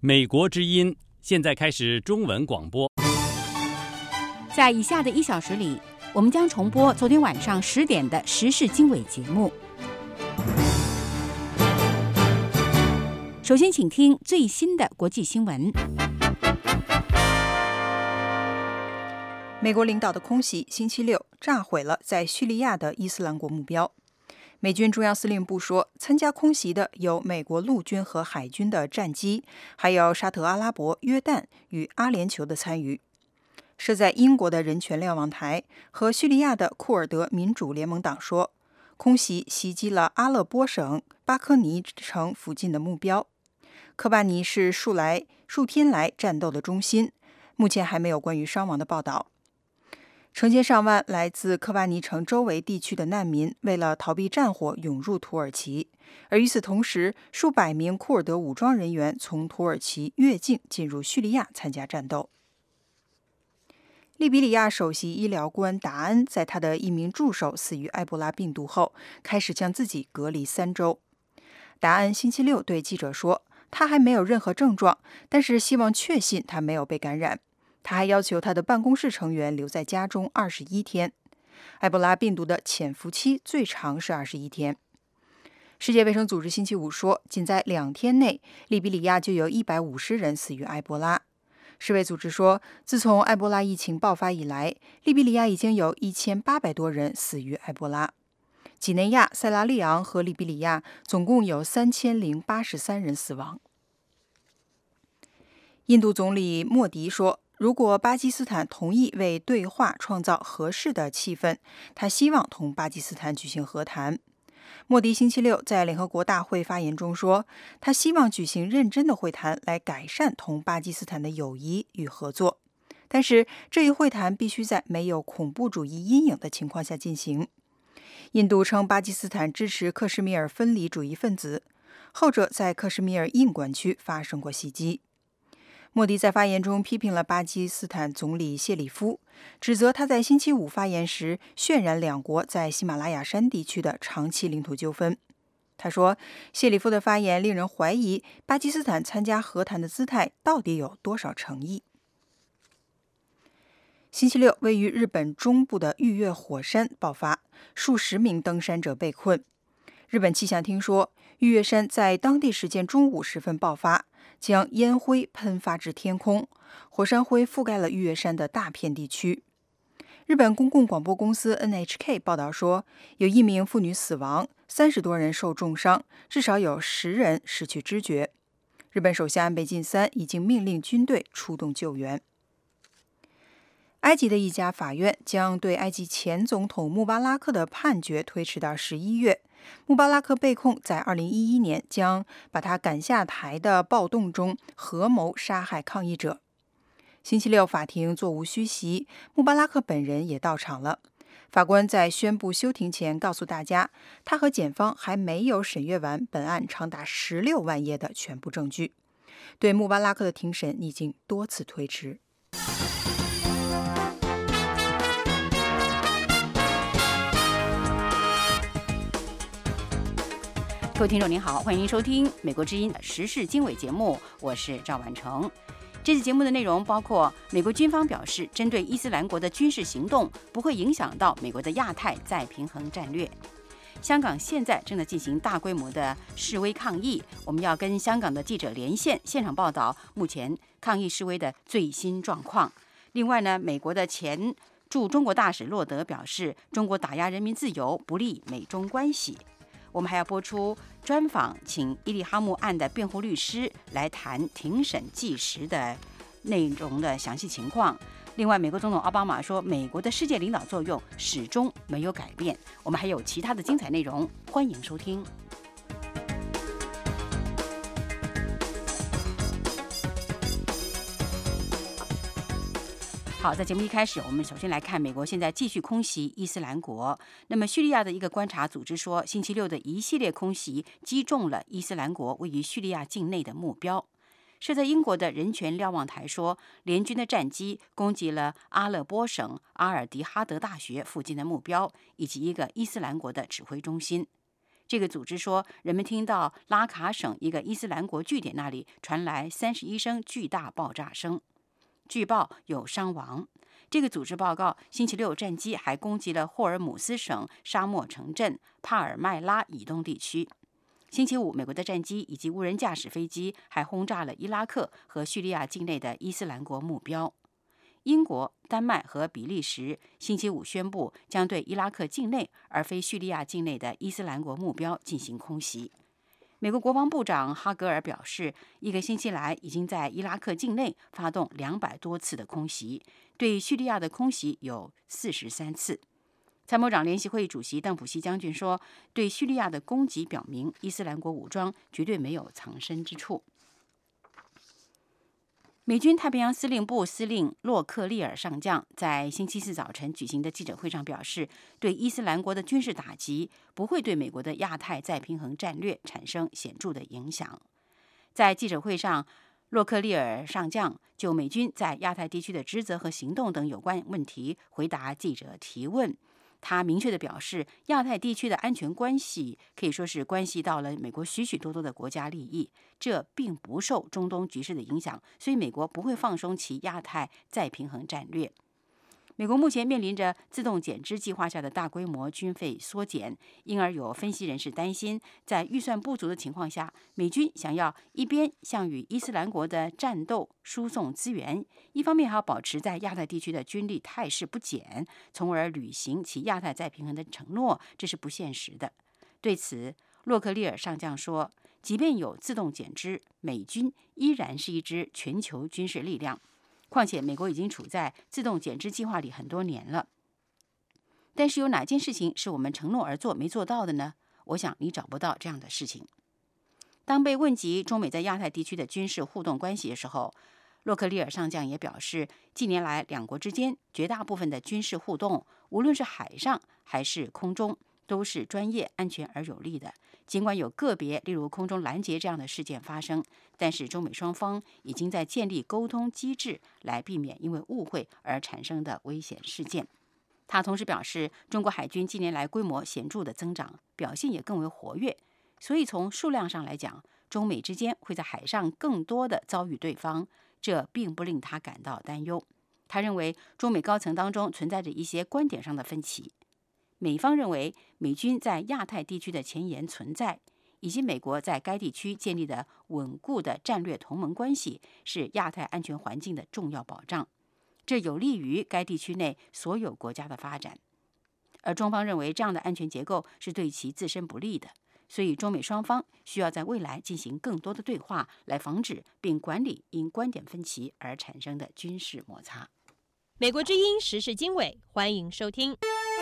美国之音现在开始中文广播。 在以下的1小时里，我们将重播昨天晚上10点的时事经纬节目。首先，请听最新的国际新闻。 美国领导的空袭星期六炸毁了在叙利亚的伊斯兰国目标。美军中央司令部说，参加空袭的有美国陆军和海军的战机，还有沙特阿拉伯、约旦与阿联酋的参与。设在英国的人权瞭望台和叙利亚的库尔德民主联盟党说，空袭袭击了阿勒颇省巴科尼城附近的目标。科巴尼是数天来战斗的中心，目前还没有关于伤亡的报道。成千上万来自科巴尼城周围地区的难民为了逃避战火涌入土耳其，而与此同时，数百名库尔德武装人员从土耳其越境进入叙利亚参加战斗。利比里亚首席医疗官达恩在他的一名助手死于埃博拉病毒后，开始将自己隔离3周。达恩星期六对记者说，他还没有任何症状，但是希望确信他没有被感染。他还要求他的办公室成员留在家中21天。埃博拉病毒的潜伏期最长是21天。世界卫生组织星期五说，仅在2天内，利比里亚就有150人死于埃博拉。世卫组织说，自从埃博拉疫情爆发以来，利比里亚已经有1800多人死于埃博拉。几内亚、塞拉利昂和利比里亚总共有3083人死亡。印度总理莫迪说，如果巴基斯坦同意为对话创造合适的气氛，他希望同巴基斯坦举行和谈。莫迪星期六在联合国大会发言中说，他希望举行认真的会谈来改善同巴基斯坦的友谊与合作，但是这一会谈必须在没有恐怖主义阴影的情况下进行。印度称巴基斯坦支持克什米尔分离主义分子，后者在克什米尔印管区发生过袭击。莫迪在发言中批评了巴基斯坦总理谢里夫，指责他在星期五发言时渲染两国在喜马拉雅山地区的长期领土纠纷。他说，谢里夫的发言令人怀疑巴基斯坦参加和谈的姿态到底有多少诚意。星期六，位于日本中部的玉月火山爆发，数十名登山者被困。日本气象厅说，玉月山在当地时间中午时分爆发，将烟灰喷发至天空，火山灰覆盖了玉月山的大片地区。日本公共广播公司 NHK 报道说，有1名妇女死亡，30多人受重伤，至少有10人失去知觉。日本首相安倍晋三已经命令军队出动救援。埃及的一家法院将对埃及前总统穆巴拉克的判决推迟到11月。穆巴拉克被控在2011年将把他赶下台的暴动中合谋杀害抗议者。星期六，法庭座无虚席，穆巴拉克本人也到场了。法官在宣布休庭前告诉大家，他和检方还没有审阅完本案长达16万页的全部证据。对穆巴拉克的庭审已经多次推迟。 各位听众您好，欢迎您收听美国之音时事经纬节目，我是赵婉成。这期节目的内容包括，美国军方表示，针对伊斯兰国的军事行动不会影响到美国的亚太再平衡战略。香港现在正在进行大规模的示威抗议，我们要跟香港的记者连线，现场报道目前抗议示威的最新状况。另外呢，美国的前驻中国大使洛德表示，中国打压人民自由不利美中关系。我们还要播出专访，请伊利哈木案的辩护律师来谈庭审计时的内容的详细情况。另外，美国总统奥巴马说，美国的世界领导作用始终没有改变。我们还有其他的精彩内容，欢迎收听。好，在节目一开始，我们首先来看美国现在继续空袭伊斯兰国。那么，叙利亚的一个观察组织说，星期六的一系列空袭击中了伊斯兰国位于叙利亚境内的目标。设在英国的人权瞭望台说，联军的战机攻击了阿勒颇省阿尔迪哈德大学附近的目标，以及一个伊斯兰国的指挥中心。 这个组织说，人们听到拉卡省一个伊斯兰国据点那里传来31声巨大爆炸声，据报有伤亡。这个组织报告，星期六战机还攻击了霍尔姆斯省沙漠城镇帕尔麦拉以东地区。星期五，美国的战机以及无人驾驶飞机还轰炸了伊拉克和叙利亚境内的伊斯兰国目标。英国、丹麦和比利时星期五宣布将对伊拉克境内而非叙利亚境内的伊斯兰国目标进行空袭。美国国防部长哈格尔表示，一个星期来已经在伊拉克境内发动200多次的空袭，对叙利亚的空袭有43次。参谋长联席会议主席邓普西将军说，对叙利亚的攻击表明伊斯兰国武装绝对没有藏身之处。美军太平洋司令部司令洛克利尔上将在星期四早晨举行的记者会上表示，对伊斯兰国的军事打击不会对美国的亚太再平衡战略产生显著的影响。在记者会上，洛克利尔上将就美军在亚太地区的职责和行动等有关问题回答记者提问。他明确地表示，亚太地区的安全关系可以说是关系到了美国许许多多的国家利益，这并不受中东局势的影响，所以美国不会放松其亚太再平衡战略。美国目前面临着自动减支计划下的大规模军费缩减，因而有分析人士担心，在预算不足的情况下，美军想要一边向与伊斯兰国的战斗输送资源，一方面还要保持在亚太地区的军力态势不减，从而履行其亚太再平衡的承诺，这是不现实的。对此，洛克利尔上将说，即便有自动减支，美军依然是一支全球军事力量。况且，美国已经处在自动减支计划里很多年了。但是有哪件事情是我们承诺而做没做到的呢？我想你找不到这样的事情。当被问及中美在亚太地区的军事互动关系的时候，洛克利尔上将也表示，近年来两国之间绝大部分的军事互动，无论是海上还是空中，都是专业、安全而有力的。尽管有个别例如空中拦截这样的事件发生，但是中美双方已经在建立沟通机制，来避免因为误会而产生的危险事件。他同时表示，中国海军近年来规模显著的增长，表现也更为活跃，所以从数量上来讲，中美之间会在海上更多的遭遇对方，这并不令他感到担忧。他认为中美高层当中存在着一些观点上的分歧。美方认为，美军在亚太地区的前沿存在，以及美国在该地区建立的稳固的战略同盟关系，是亚太安全环境的重要保障，这有利于该地区内所有国家的发展。而中方认为，这样的安全结构是对其自身不利的，所以中美双方需要在未来进行更多的对话，来防止并管理因观点分歧而产生的军事摩擦。 美国之音时事经纬，欢迎收听。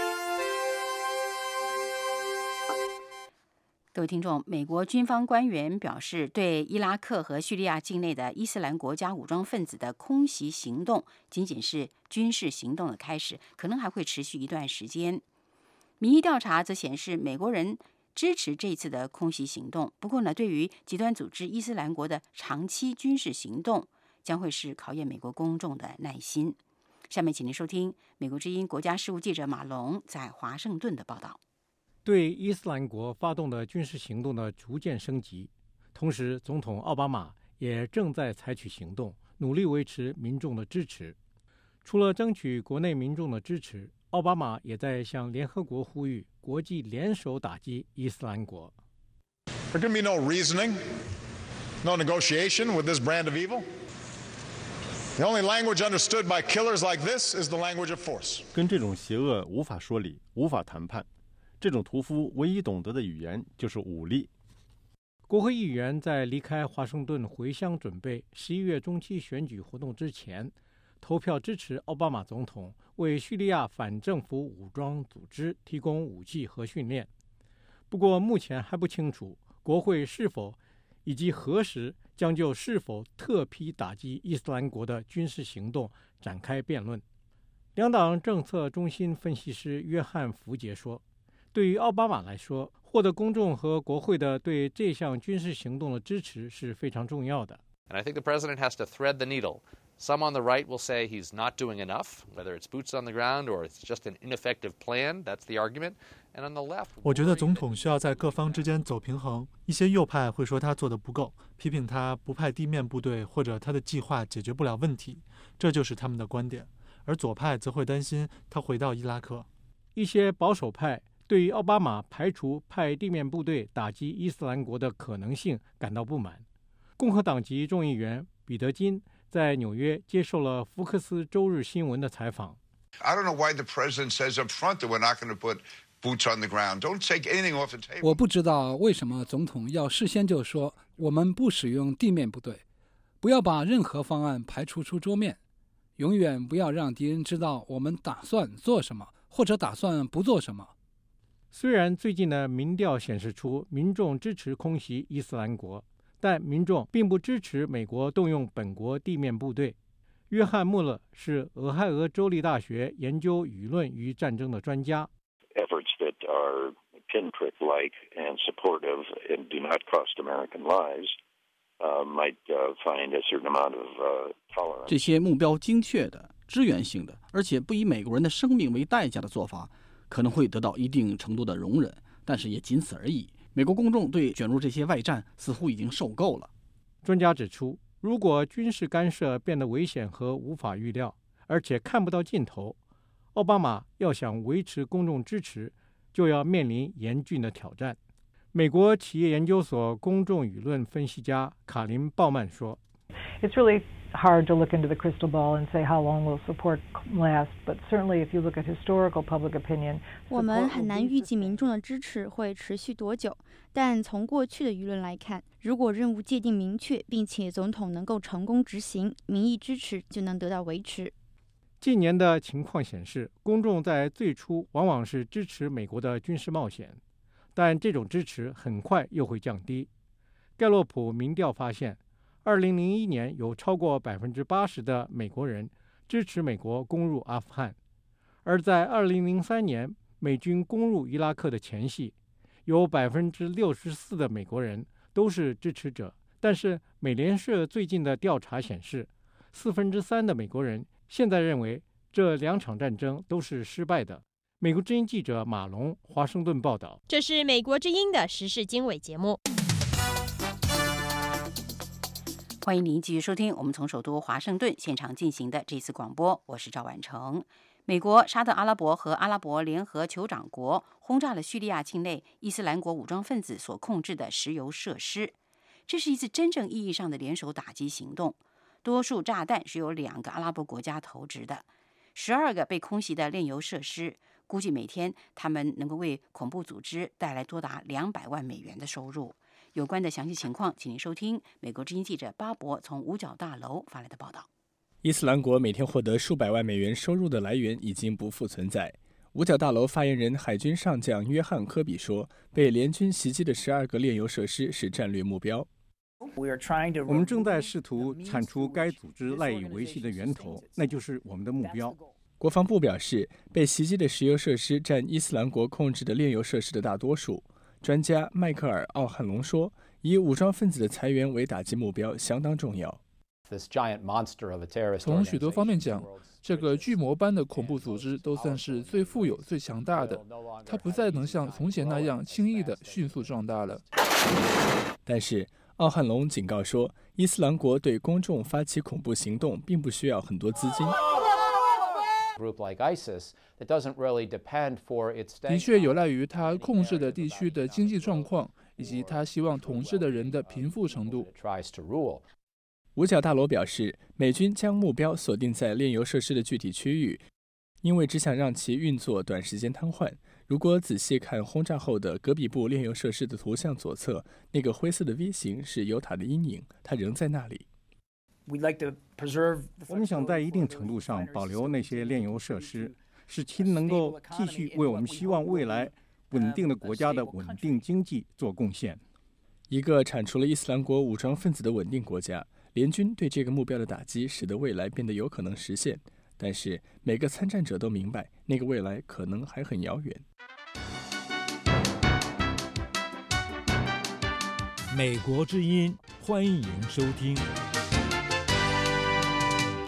各位听众，美国军方官员表示，对伊拉克和叙利亚境内的伊斯兰国家武装分子的空袭行动仅仅是军事行动的开始，可能还会持续一段时间。民意调查则显示，美国人支持这次的空袭行动。不过呢，对于极端组织伊斯兰国的长期军事行动，将会是考验美国公众的耐心。下面请您收听美国之音国家事务记者马龙在华盛顿的报道。 对伊斯兰国发动的军事行动的逐渐升级，同时总统奥巴马也正在采取行动，努力维持民众的支持。除了争取国内民众的支持，奥巴马也在向联合国呼吁国际联手打击伊斯兰国。 There can be no reasoning, no negotiation with this brand of evil. The only language understood by killers like this is the language of force. 跟这种邪恶无法说理，无法谈判。这种屠夫唯一懂得的语言就是武力。 国会议员在离开华盛顿回乡准备11月中期选举活动之前，投票支持奥巴马总统为叙利亚反政府武装组织提供武器和训练。不过目前还不清楚国会是否以及何时将就是否特批打击伊斯兰国的军事行动展开辩论。两党政策中心分析师约翰·福杰说，对于奥巴马来说，获得公众和国会的对这项军事行动的支持是非常重要的。 And I think the president has to thread the needle Some on the right will say he's not doing enough, whether it's boots on the ground or it's just an ineffective plan. That's the argument. And on the left, 我觉得总统需要在各方之间走平衡。一些右派会说他做得不够，批评他不派地面部队或者他的计划解决不了问题，这就是他们的观点。而左派则会担心他回到伊拉克。 一些保守派对于奥巴马排除派地面部队打击伊斯兰国的可能性感到不满。共和党籍众议员彼得金在纽约接受了福克斯周日新闻的采访。 I don't know why the president says up front that we're not going to put boots on the ground. Don't take anything off the table. 我不知道为什么总统要事先就说我们不使用地面部队，不要把任何方案排除出桌面，永远不要让敌人知道我们打算做什么或者打算不做什么。 虽然最近的民调显示出民众支持空袭伊斯兰国，但民众并不支持美国动用本国地面部队。约翰·穆勒是俄亥俄州立大学研究舆论与战争的专家。 Efforts that are pinprick-like and supportive and do not cost American lives might find a certain amount of tolerance. 这些目标精确的、支援性的，而且不以美国人的生命为代价的做法，可能会得到一定程度的容忍，但是也仅此而已。美国公众对卷入这些外战似乎已经受够了。 专家指出，如果军事干涉变得危险和无法预料，而且看不到尽头，奥巴马要想维持公众支持，就要面临严峻的挑战。美国企业研究所公众舆论分析家卡琳·鲍曼说 It's really hard to look into the crystal ball and say how long will support last, but certainly if you look at historical public opinion, 我们很难预计民众的支持会持续多久，但从过去的舆论来看，如果任务界定明确，并且总统能够成功执行，民意支持就能得到维持。 近年的情况显示，公众在最初往往是支持美国的军事冒险，但这种支持很快又会降低。盖洛普民调发现，2001年有超过80%的美国人支持美国攻入阿富汗，而在2003年美军攻入伊拉克的前夕，有64%的美国人都是支持者。但是美联社最近的调查显示，3%的美国人现在认为这两场战争都是失败的。美国之音记者马龙华盛顿报道。 这是美国之音的时事经纬节目。 欢迎您继续收听我们从首都华盛顿现场进行的这次广播，我是赵婉成。美国、沙特阿拉伯和阿拉伯联合酋长国轰炸了叙利亚境内伊斯兰国武装分子所控制的石油设施，这是一次真正意义上的联手打击行动。多数炸弹是由2个阿拉伯国家投掷的，12个被空袭的炼油设施，估计每天他们能够为恐怖组织带来多达200万美元的收入。有关的详细情况，请您收听美国之音记者巴伯从五角大楼发来的报道。 伊斯兰国每天获得数百万美元收入的来源已经不复存在。五角大楼发言人海军上将约翰·科比说，被联军袭击的12个炼油设施是战略目标。 我们正在试图铲除该组织赖以维系的源头，那就是我们的目标。 国防部表示，被袭击的石油设施占伊斯兰国控制的炼油设施的大多数。专家迈克尔·奥汉隆说，以武装分子的裁员为打击目标相当重要。 从许多方面讲，这个巨魔般的恐怖组织都算是最富有、最强大的，它不再能像从前那样轻易地迅速壮大了。 但是奥汉隆警告说，伊斯兰国对公众发起恐怖行动并不需要很多资金。 的确有赖于他控制的地区的经济状况，以及他希望统治的人的贫富程度。 五角大楼表示，美军将目标锁定在炼油设施的具体区域，因为只想让其运作短时间瘫痪。如果仔细看轰炸后的戈比布炼油设施的图像左侧，那个灰色的 V 型是油塔的阴影，它仍在那里。 我们想在一定程度上保留那些炼油设施，使其能够继续为我们希望未来稳定的国家的稳定经济做贡献。 一个铲除了伊斯兰国武装分子的稳定国家，联军对这个目标的打击使得未来变得有可能实现，但是每个参战者都明白，那个未来可能还很遥远。 美国之音，欢迎收听。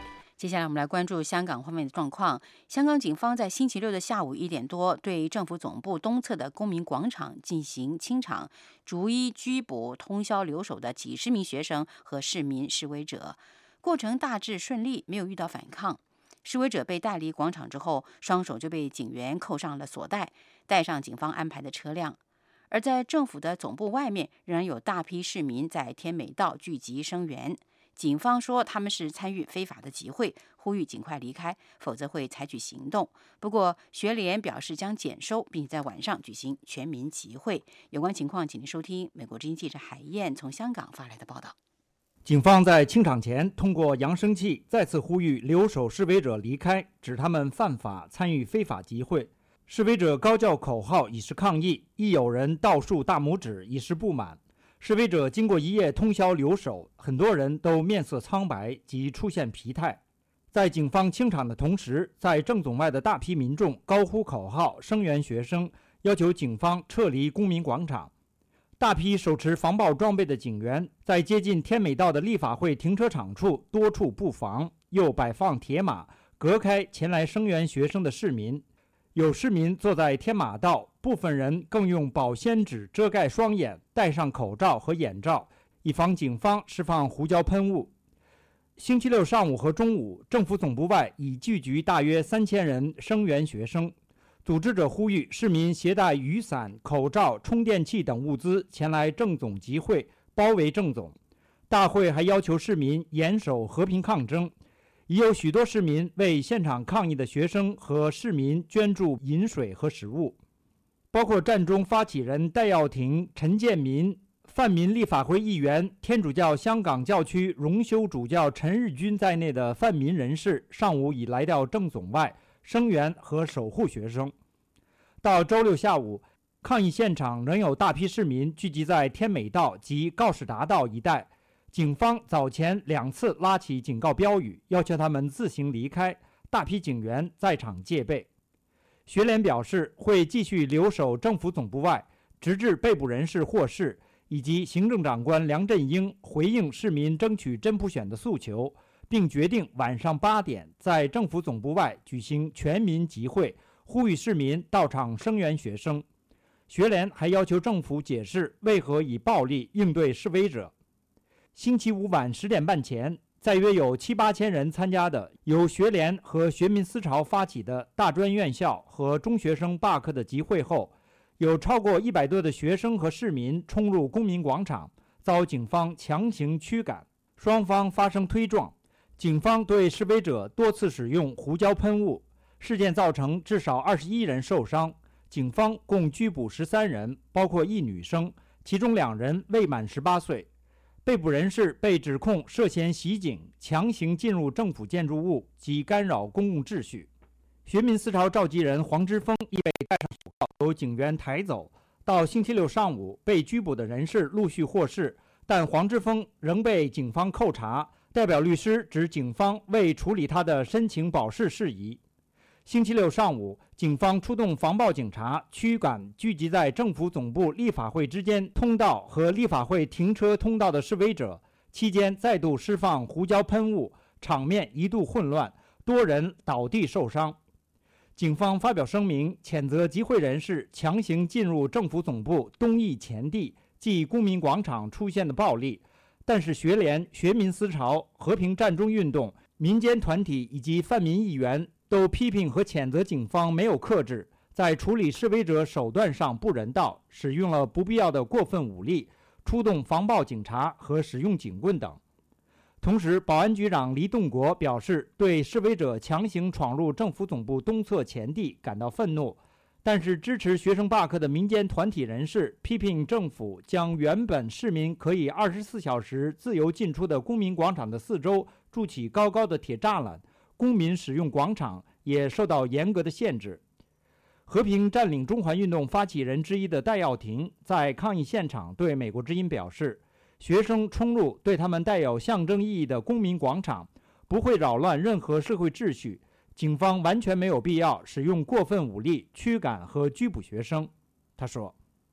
接下来我们来关注香港方面的状况。香港警方在星期六的下午1点多，对政府总部东侧的公民广场进行清场，逐一拘捕通宵留守的几十名学生和市民示威者。过程大致顺利，没有遇到反抗。示威者被带离广场之后，双手就被警员扣上了锁带，带上警方安排的车辆。而在政府的总部外面，仍然有大批市民在天美道聚集声援。警方说他们是参与非法的集会，呼吁尽快离开，否则会采取行动。不过学联表示将检收，并且在晚上举行全民集会。有关情况请您收听美国之音记者海燕从香港发来的报道。 警方在清场前通过扬声器再次呼吁留守示威者离开，指他们犯法参与非法集会。示威者高叫口号以示抗议，亦有人倒竖大拇指以示不满。示威者经过一夜通宵留守，很多人都面色苍白及出现疲态。在警方清场的同时，在正总外的大批民众高呼口号声援学生，要求警方撤离公民广场。大批手持防暴装备的警员在接近天美道的立法会停车场处多处布防，又摆放铁马隔开前来声援学生的市民。有市民坐在天马道，部分人更用保鲜纸遮盖双眼，戴上口罩和眼罩，以防警方释放胡椒喷雾。星期六上午和中午，政府总部外已聚集大约3000人声援学生。组织者呼吁市民携带雨伞、口罩、充电器等物资前来政总集会，包围政总。大会还要求市民严守和平抗争。已有许多市民为现场抗议的学生和市民捐助饮水和食物，包括战中发起人戴耀廷、陈建民、泛民立法会议员、天主教香港教区荣休主教陈日君在内的泛民人士上午已来到政总外声援和守护学生。到周六下午，抗议现场仍有大批市民聚集在天美道及告士达道一带。警方早前2次拉起警告标语，要求他们自行离开，大批警员在场戒备。学联表示会继续留守政府总部外，直至被捕人士获释，以及行政长官梁振英回应市民争取真普选的诉求，并决定晚上8点在政府总部外举行全民集会，呼吁市民到场声援学生。学联还要求政府解释为何以暴力应对示威者。星期五晚10点半前，在约有7、8千人参加的由学联和学民思潮发起的大专院校和中学生罢课的集会后，有超过100多的学生和市民冲入公民广场，遭警方强行驱赶，双方发生推撞。警方对示威者多次使用胡椒喷雾，事件造成至少21人受伤。警方共拘捕13人，包括1女生，其中2人未满18岁。被捕人士被指控涉嫌袭警、强行进入政府建筑物及干扰公共秩序。学民思潮召集人黄之锋亦被戴上手铐，由警员抬走。到星期六上午，被拘捕的人士陆续获释，但黄之锋仍被警方扣查。代表律师指警方未处理他的申请保释事宜。星期六上午，警方出动防暴警察驱赶聚集在政府总部立法会之间通道和立法会停车通道的示威者，期间再度释放胡椒喷雾，场面一度混乱，多人倒地受伤。警方发表声明，谴责集会人士强行进入政府总部东翼前地，即公民广场出现的暴力。但是学联、学民思潮、和平占中运动、民间团体以及泛民议员都批评和谴责警方没有克制，在处理示威者手段上不人道，使用了不必要的过分武力，出动防暴警察和使用警棍等。同时，保安局长黎栋国表示，对示威者强行闯入政府总部东侧前地感到愤怒，但是支持学生罢课的民间团体人士批评政府将原本市民可以24小时自由进出的公民广场的四周筑起高高的铁栅栏，公民使用广场也受到严格的限制。和平占领中环运动发起人之一的戴耀廷在抗议现场对美国之音表示，学生冲入对他们带有象征意义的公民广场不会扰乱任何社会秩序，警方完全没有必要使用过分武力驱赶和拘捕学生。他说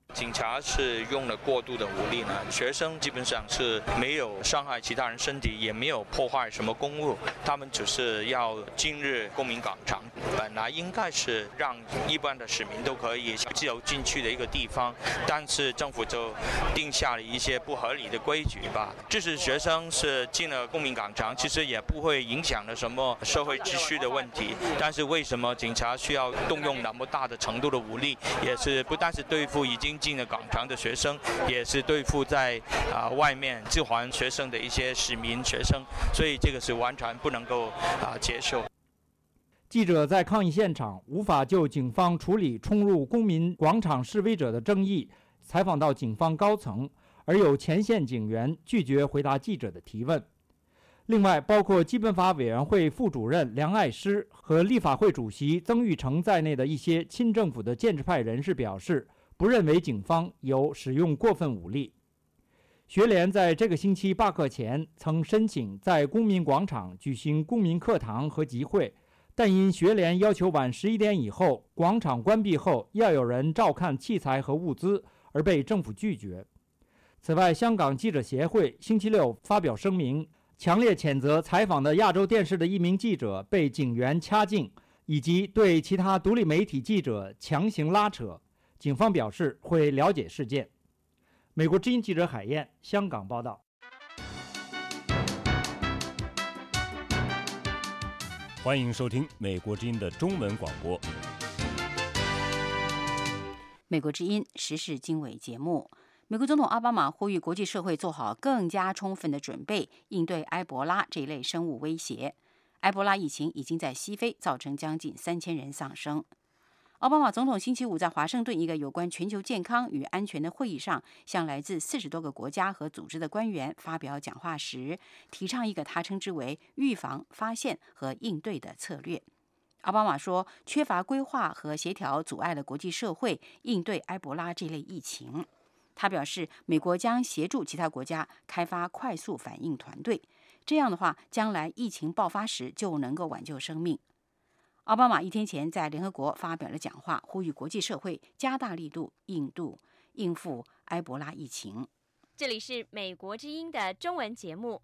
警察是用了过度的武力呢，学生基本上是没有伤害其他人身体，也没有破坏什么公物，他们只是要进入公民广场，本来应该是让一般的市民都可以自由进去的一个地方，但是政府就定下了一些不合理的规矩吧。即使学生是进了公民广场，其实也不会影响了什么社会秩序的问题，但是为什么警察需要动用那么大的程度的武力，也是不但是对付已经进了广场的学生，也是对付在外面支援学生的一些市民学生，所以这个是完全不能够接受。 记者在抗议现场无法就警方处理冲入公民广场示威者的争议采访到警方高层，而有前线警员拒绝回答记者的提问。另外，包括基本法委员会副主任梁爱诗和立法会主席曾钰成在内的一些亲政府的建制派人士表示，不认为警方有使用过分武力。学联在这个星期罢课前曾申请在公民广场举行公民课堂和集会，但因学联要求晚11点以后广场关闭后要有人照看器材和物资，而被政府拒绝。此外，香港记者协会星期六发表声明，强烈谴责采访的亚洲电视的一名记者被警员掐颈，以及对其他独立媒体记者强行拉扯。警方表示会了解事件。美国之音记者海燕，香港报道。 欢迎收听美国之音的中文广播。 美国之音时事经纬节目。美国总统奥巴马呼吁国际社会做好更加充分的准备，应对埃博拉这一类生物威胁。埃博拉疫情已经在西非造成将近3000人丧生。奥巴马总统星期五在华盛顿一个有关全球健康与安全的会议上，向来自40多个国家和组织的官员发表讲话时，提倡一个他称之为预防、发现和应对的策略。奥巴马说，缺乏规划和协调阻碍了国际社会应对埃博拉这类疫情。他表示，美国将协助其他国家开发快速反应团队，这样的话，将来疫情爆发时就能够挽救生命。奥巴马1天前在联合国发表了讲话，呼吁国际社会加大力度应付埃博拉疫情。 这里是美国之音的中文节目。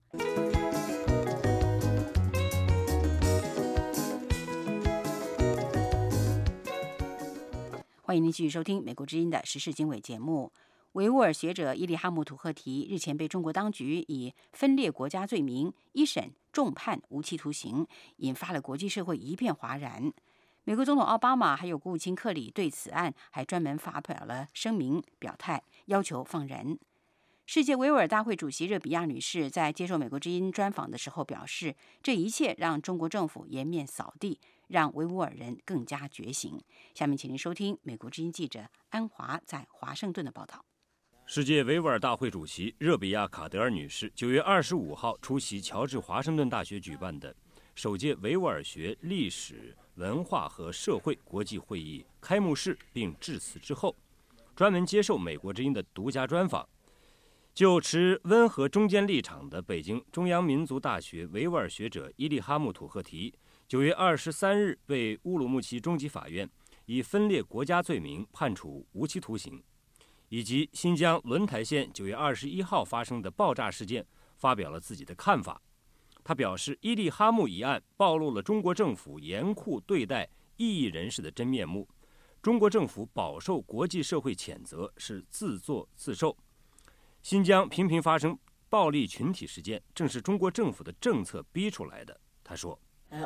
欢迎您继续收听美国之音的时事经纬节目。维吾尔学者伊利哈木土赫提日前被中国当局以分裂国家罪名一审重判无期徒刑，引发了国际社会一片哗然。美国总统奥巴马还有国务卿克里对此案还专门发表了声明表态，要求放人。世界维吾尔大会主席热比亚女士在接受美国之音专访的时候表示，这一切让中国政府颜面扫地，让维吾尔人更加觉醒。下面请您收听美国之音记者安华在华盛顿的报道。 世界维吾尔大会主席热比亚·卡德尔女士9月25号出席乔治华盛顿大学举办的首届维吾尔学、历史、文化和社会国际会议开幕式并致辞之后，专门接受美国之音的独家专访。就持温和中间立场的北京中央民族大学维吾尔学者伊利哈木土赫提9月23日被乌鲁木齐中级法院以分裂国家罪名判处无期徒刑，以及新疆轮台县9月21号发生的爆炸事件发表了自己的看法。他表示，伊利哈木一案暴露了中国政府严酷对待异议人士的真面目，中国政府饱受国际社会谴责，是自作自受。新疆频频发生暴力群体事件，正是中国政府的政策逼出来的。他说，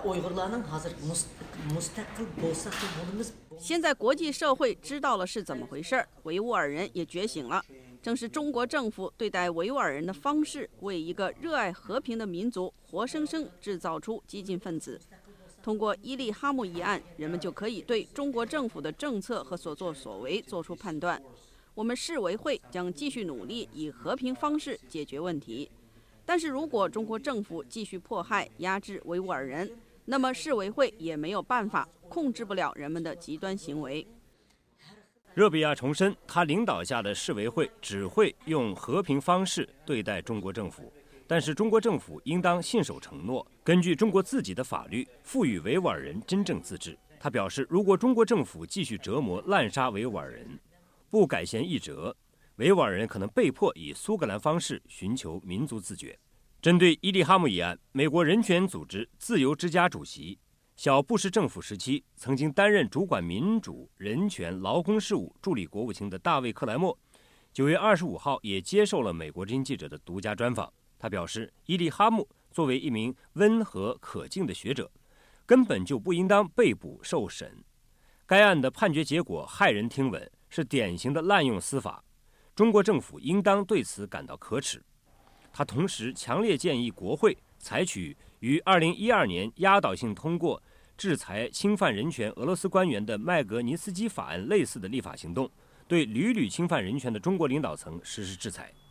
现在国际社会知道了是怎么回事，维吾尔人也觉醒了。正是中国政府对待维吾尔人的方式，为一个热爱和平的民族活生生制造出激进分子。通过伊利哈木一案，人们就可以对中国政府的政策和所作所为做出判断。我们世委会将继续努力以和平方式解决问题。但是如果中国政府继续迫害、压制维吾尔人，那么世委会也没有办法控制不了人们的极端行为。 热比亚重申，他领导下的世委会只会用和平方式对待中国政府，但是中国政府应当信守承诺，根据中国自己的法律赋予维吾尔人真正自治。他表示，如果中国政府继续折磨、滥杀维吾尔人， 不改弦易辙，维吾尔人可能被迫以苏格兰方式寻求民族自决。针对伊利哈木一案，美国人权组织自由之家主席、小布什政府时期曾经担任主管民主、人权、劳工事务助理国务卿的大卫·克莱默9月25号也接受了美国之音记者的独家专访。他表示，伊利哈木作为一名温和可敬的学者，根本就不应当被捕受审。该案的判决结果骇人听闻，是典型的滥用司法，中国政府应当对此感到可耻。他同时强烈建议国会采取于2012年压倒性通过制裁侵犯人权俄罗斯官员的麦格尼斯基法案类似的立法行动，对屡屡侵犯人权的中国领导层实施制裁。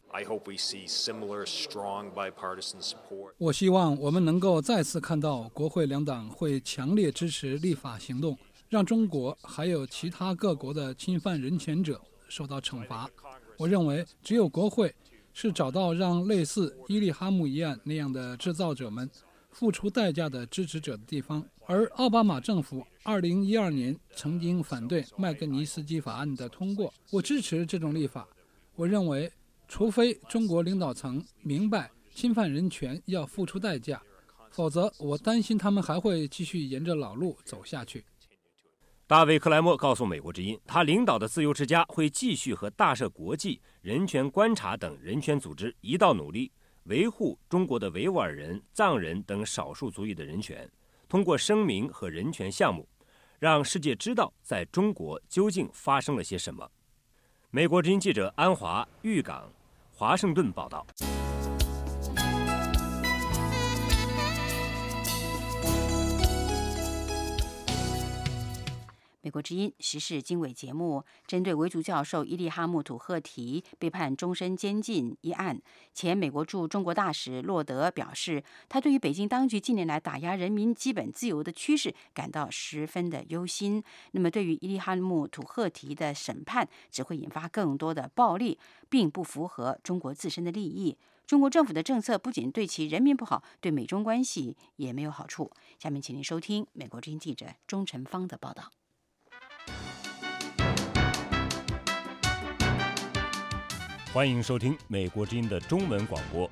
我希望我们能够再次看到国会两党会强烈支持立法行动，让中国还有其他各国的侵犯人权者受到惩罚。我认为只有国会是找到让类似伊利哈木一案那样的制造者们付出代价的支持者的地方。而奥巴马政府2012年曾经反对麦格尼斯基法案的通过，我支持这种立法。我认为除非中国领导层明白侵犯人权要付出代价，否则我担心他们还会继续沿着老路走下去。 大卫·克莱默告诉美国之音，他领导的自由之家会继续和大赦国际、人权观察等人权组织一道努力，维护中国的维吾尔人、藏人等少数族裔的人权，通过声明和人权项目，让世界知道在中国究竟发生了些什么。美国之音记者安华、玉港、华盛顿报道。 美国之音时事经纬节目针对维族教授伊利哈木土赫提被判终身监禁一案，前美国驻中国大使洛德表示，他对于北京当局近年来打压人民基本自由的趋势感到十分的忧心。那么对于伊利哈木土赫提的审判只会引发更多的暴力，并不符合中国自身的利益。中国政府的政策不仅对其人民不好，对美中关系也没有好处。下面请您收听美国之音记者钟晨芳的报道。 欢迎收听美国之音的中文广播。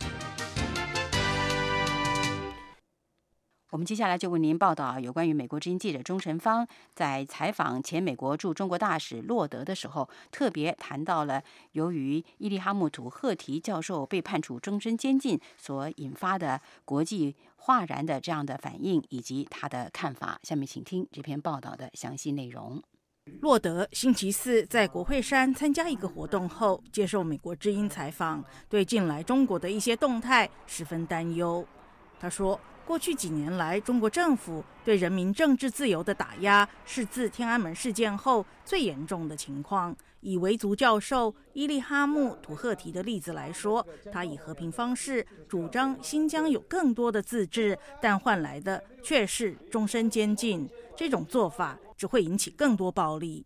我们接下来就为您报道有关于美国之音记者钟晨芳在采访前美国驻中国大使洛德的时候，特别谈到了由于伊利哈木土赫提教授被判处终身监禁所引发的国际哗然的这样的反应，以及他的看法。下面请听这篇报道的详细内容。 洛德星期四在国会山参加一个活动后，接受美国之音采访，对近来中国的一些动态十分担忧。他说，过去几年来，中国政府对人民政治自由的打压是自天安门事件后最严重的情况。以维族教授伊利哈木土赫提的例子来说，他以和平方式主张新疆有更多的自治，但换来的却是终身监禁。这种做法只会引起更多暴力。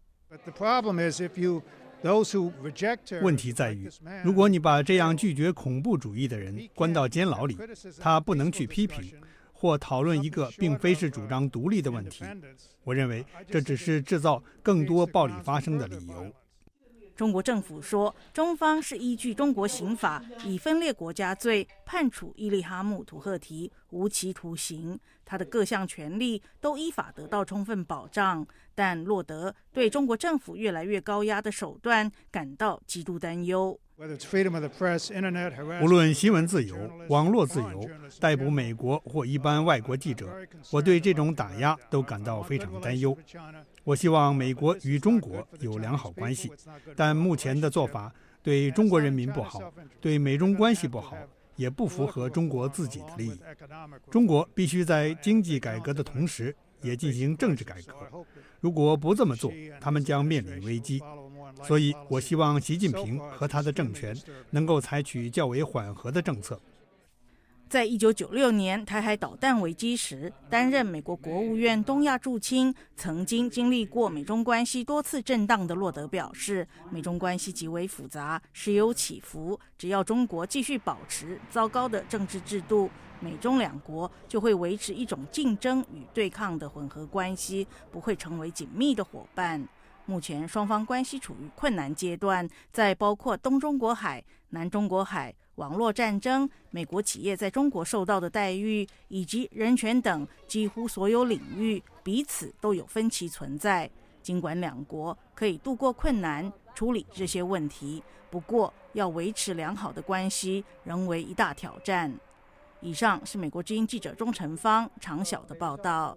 问题在于，如果你把这样拒绝恐怖主义的人关到监牢里，他不能去批评或讨论一个并非是主张独立的问题。我认为这只是制造更多暴力发生的理由。 中国政府说，中方是依据中国刑法以分裂国家罪判处伊利哈木土赫提无期徒刑，他的各项权利都依法得到充分保障。但洛德对中国政府越来越高压的手段感到极度担忧。 无论新闻自由、网络自由、逮捕美国或一般外国记者，我对这种打压都感到非常担忧。我希望美国与中国有良好关系，但目前的做法对中国人民不好，对美中关系不好，也不符合中国自己的利益。中国必须在经济改革的同时也进行政治改革，如果不这么做，他们将面临危机。所以我希望习近平和他的政权能够采取较为缓和的政策。 在1996年台海导弹危机时，担任美国国务院东亚驻青，曾经经历过美中关系多次震荡的洛德表示，美中关系极为复杂，时有起伏，只要中国继续保持糟糕的政治制度，美中两国就会维持一种竞争与对抗的混合关系，不会成为紧密的伙伴。 目前双方关系处于困难阶段，在包括东中国海、南中国海、网络战争、美国企业在中国受到的待遇以及人权等几乎所有领域，彼此都有分歧存在。尽管两国可以度过困难，处理这些问题，不过要维持良好的关系仍为一大挑战。以上是美国之音记者钟成芳长晓的报道。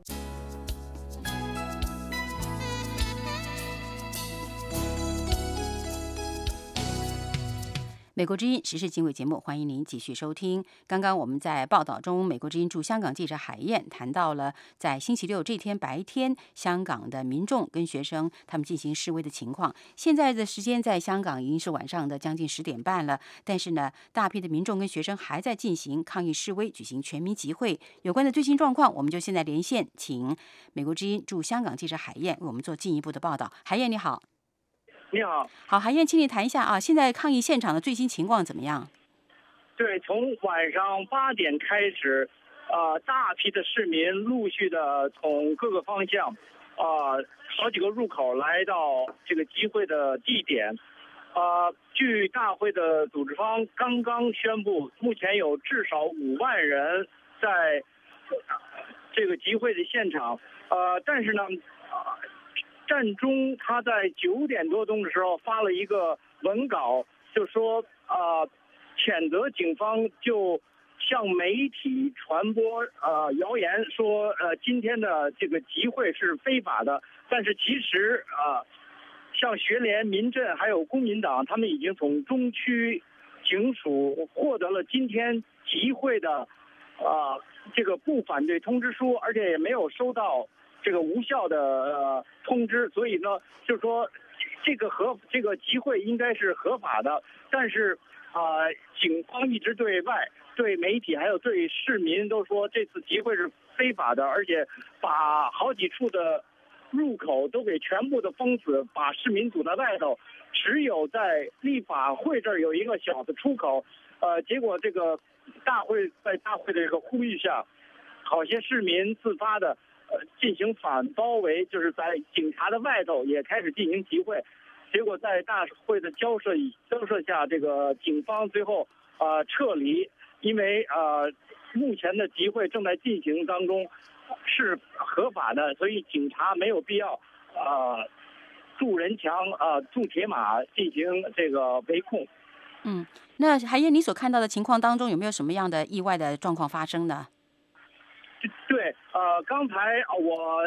美国之音时事经纬节目，欢迎您继续收听。刚刚我们在报道中，美国之音驻香港记者海燕谈到了在星期六这天白天，香港的民众跟学生他们进行示威的情况。现在的时间在香港已经是晚上的将近10点半了，但是呢，大批的民众跟学生还在进行抗议示威，举行全民集会。有关的最新状况，我们就现在连线，请美国之音驻香港记者海燕为我们做进一步的报道。海燕你好。 你好， 好，海燕，请你谈一下啊，现在抗议现场的最新情况怎么样？ 对，从晚上8点开始，大批的市民陆续的从各个方向，好几个入口来到这个集会的地点。据大会的组织方刚刚宣布，目前有至少5万人在这个集会的现场。但是呢，战中他在9点多钟的时候发了一个文稿，就说谴责警方就向媒体传播谣言说今天的这个集会是非法的。但是其实像学联、民阵还有公民党，他们已经从中区警署获得了今天集会的这个不反对通知书，而且也没有收到这个无效的通知，所以呢，就是说这个集会应该是合法的。但是警方一直对外、对媒体还有对市民都说这次集会是非法的，而且把好几处的入口都给全部的封死，把市民堵在外头，只有在立法会这儿有一个小的出口。结果这个大会的这个呼吁下，好些市民自发的进行反包围，就是在警察的外头也开始进行集会。结果在大会的交涉下，这个警方最后撤离，因为目前的集会正在进行当中，是合法的，所以警察没有必要筑人墙筑铁马进行这个围控。 那海燕，你所看到的情况当中有没有什么样的意外的状况发生呢？ 对，刚才我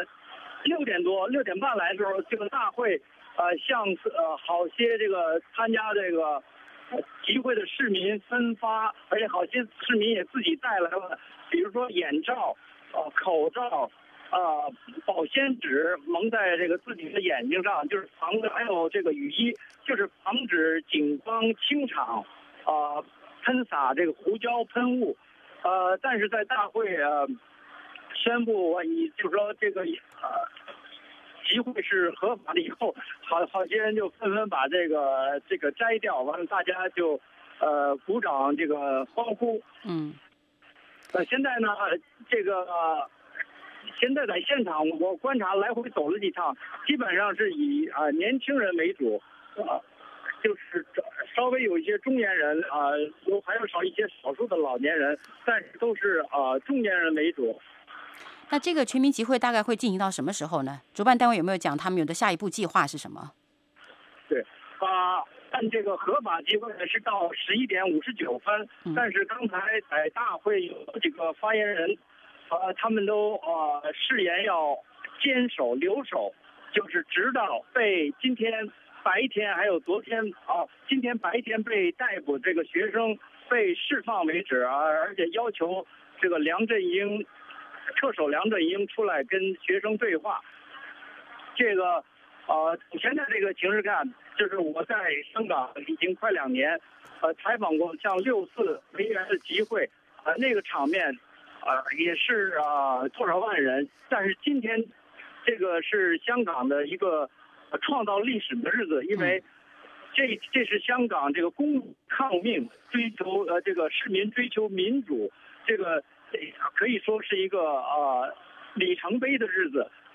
6点半来的时候，这个大会向好些这个参加这个集会的市民分发，而且好些市民也自己带来了，比如说眼罩、口罩、保鲜纸蒙在这个自己的眼睛上，就是防止，还有这个雨衣，就是防止警方清场喷洒这个胡椒喷雾。但是在大会宣布就是说这个集会是合法的以后，好些人就纷纷把这个摘掉，完了大家就鼓掌这个欢呼。现在呢，这个现在在现场我观察来回走了几趟，基本上是以年轻人为主，就是稍微有一些中年人还有少一些少数的老年人，但是都是中年人为主。 那这个全民集会大概会进行到什么时候呢？主办单位有没有讲他们有的下一步计划是什么？ 对，按这个合法集会是到11点59分，但是刚才在大会有几个发言人，他们都誓言要坚守留守，就是直到被今天白天还有昨天今天白天被逮捕这个学生被释放为止而且要求这个特首梁振英出来跟学生对话。这个现在这个情势看，就是我在香港已经快2年，采访过像6·4维园的集会，那个场面也是多少万人，但是今天这个是香港的一个创造历史的日子，因为这是香港这个公抗命追求这个市民追求民主，这个可以说是一个里程碑的日子。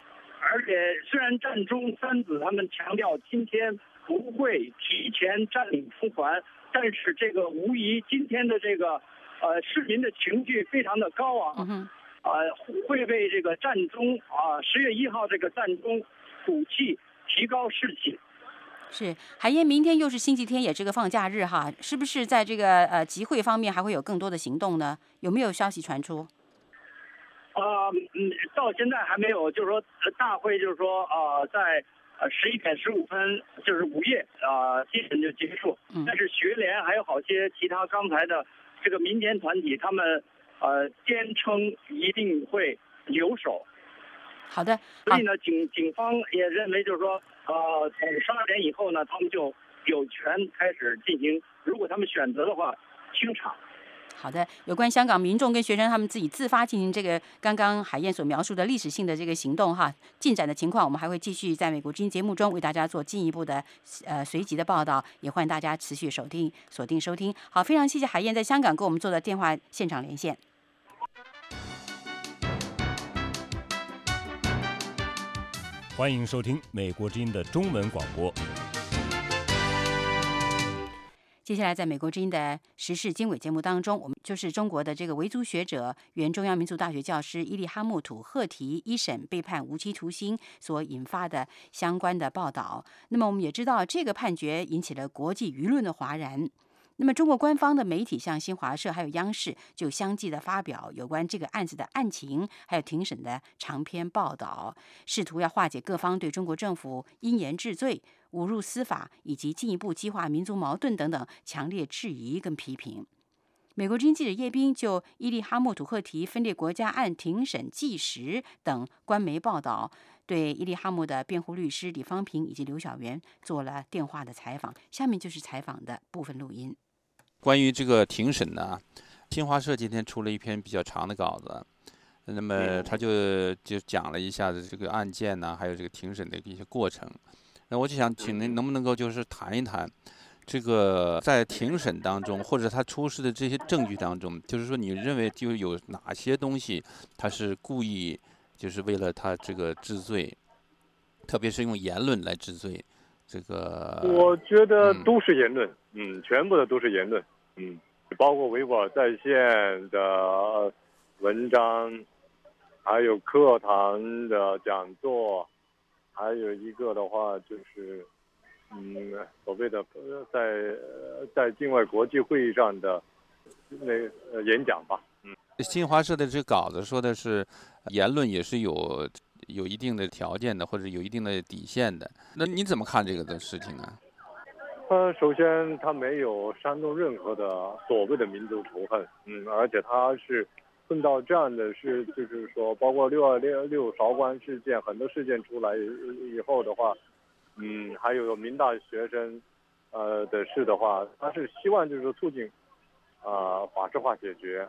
而且虽然战中三子他们强调今天不会提前占领中环，但是这个无疑今天的这个市民的情绪非常的高昂，会为这个战中10月1号这个战中鼓气，提高士气。 是海燕，明天又是星期天，也是个放假日哈，是不是在这个集会方面还会有更多的行动呢？有没有消息传出？ 到现在还没有，就是说大会就是说在11点15分就是午夜基本就结束。但是学联还有好些其他刚才的这个民间团体，他们坚称一定会留守。 好的。 所以呢，警方也认为就是说从12点以后呢，他们就有权开始进行，如果他们选择的话，清场。 好的，有关香港民众跟学生他们自己自发进行这个刚刚海燕所描述的历史性的这个行动哈，进展的情况，我们还会继续在美国之音节目中为大家做进一步的随即的报道，也欢迎大家持续锁定收听。好，非常谢谢海燕在香港跟我们做的电话现场连线。 欢迎收听美国之音的中文广播。 接下来，在美国之音的时事经纬节目当中，我们就是中国的这个维族学者、原中央民族大学教师伊利哈木土赫提一审被判无期徒刑所引发的相关的报道。那么，我们也知道这个判决引起了国际舆论的哗然。那么，中国官方的媒体像新华社还有央视就相继的发表有关这个案子的案情，还有庭审的长篇报道，试图要化解各方对中国政府因言治罪、侮辱司法以及进一步激化民族矛盾等等强烈质疑跟批评。美国之音记者叶斌就伊利哈木土赫提分裂国家案庭审纪实等官媒报道，对伊利哈木的辩护律师李方平以及刘晓元做了电话的采访。下面就是采访的部分录音。 关于这个庭审呢，新华社今天出了一篇比较长的稿子，那么他就讲了一下子这个案件呢，还有这个庭审的一些过程。那我就想请您能不能够就是谈一谈，这个在庭审当中，或者他出示的这些证据当中，就是说你认为就有哪些东西他是故意就是为了他这个治罪，特别是用言论来治罪。这个我觉得都是言论，全部的都是言论，包括维吾尔在线的文章，还有课堂的讲座，还有一个的话就是所谓的在境外国际会议上的演讲吧。 新华社的这稿子说的是言论也是有一定的条件的，或者有一定的底线的。那你怎么看这个的事情呢？ 首先他没有煽动任何的所谓的民族仇恨，而且他是碰到这样的事，就是说包括626韶关事件，很多事件出来以后的话，还有民大学生的事的话，他是希望就是促进法制化解决，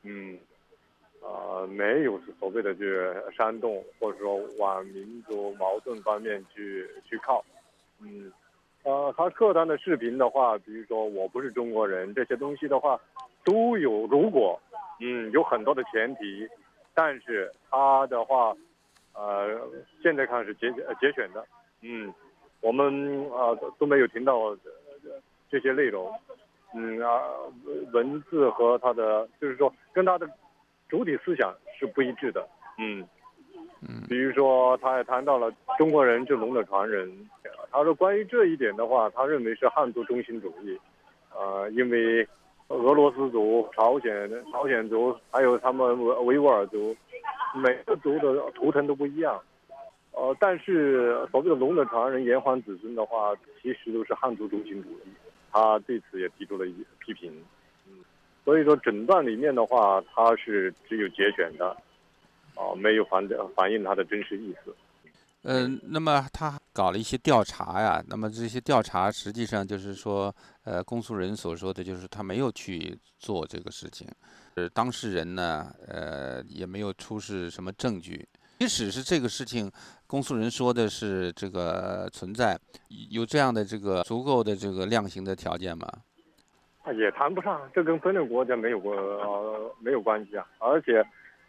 没有所谓的去煽动，或者说往民族矛盾方面去靠。他课堂的视频的话，比如说我不是中国人这些东西的话，都有如果有很多的前提，但是他的话现在看是节选的，我们都没有听到这些内容，文字和他的就是说跟他的主体思想是不一致的，比如说他也谈到了中国人是龙的传人，他说关于这一点的话，他认为是汉族中心主义，因为俄罗斯族、朝鲜族，还有他们维吾尔族，每个族的图腾都不一样，但是所谓的龙的传人、炎黄子孙的话，其实都是汉族中心主义，他对此也提出了批评，所以说整段里面的话，他是只有节选的，没有反映他的真实意思。 那么他搞了一些调查呀，那么这些调查实际上就是说，公诉人所说的就是他没有去做这个事情，当事人呢，也没有出示什么证据。即使是这个事情，公诉人说的是这个存在，有这样的这个足够的这个量刑的条件吗？ 也谈不上，这跟分裂国家没有关系啊，而且